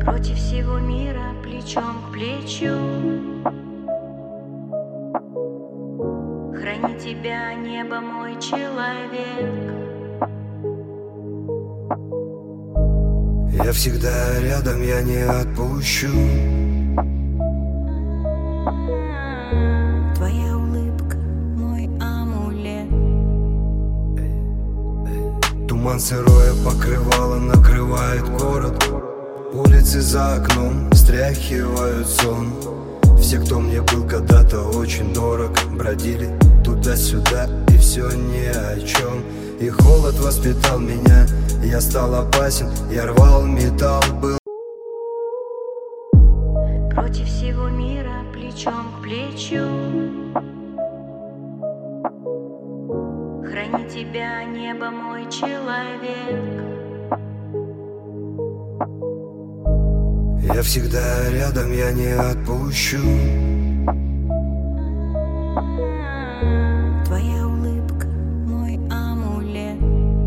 Против всего мира плечом к плечу. Храни тебя небо, мой человек. Я всегда рядом, я не отпущу. Твоя улыбка, мой амулет. Туман сырое покрывало накрывает город. Улицы за окном стряхивают сон. Все, кто мне был когда-то очень дорог, бродили туда-сюда, и все ни о чем. И холод воспитал меня, я стал опасен, я рвал металл, был. Против всего мира плечом к плечу. Храни тебя небо, мой человек. Я всегда рядом, я не отпущу. Твоя улыбка, мой амулет.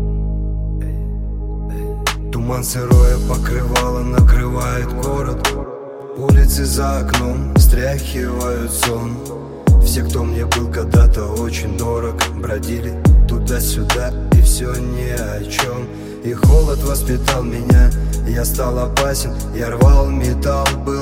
Туман сырое покрывало накрывает город. Улицы за окном стряхивают сон. Все, кто мне был когда-то очень дорог, бродили туда-сюда, и все ни о чем. И холод воспитал меня, я стал опасен, я рвал металл, был.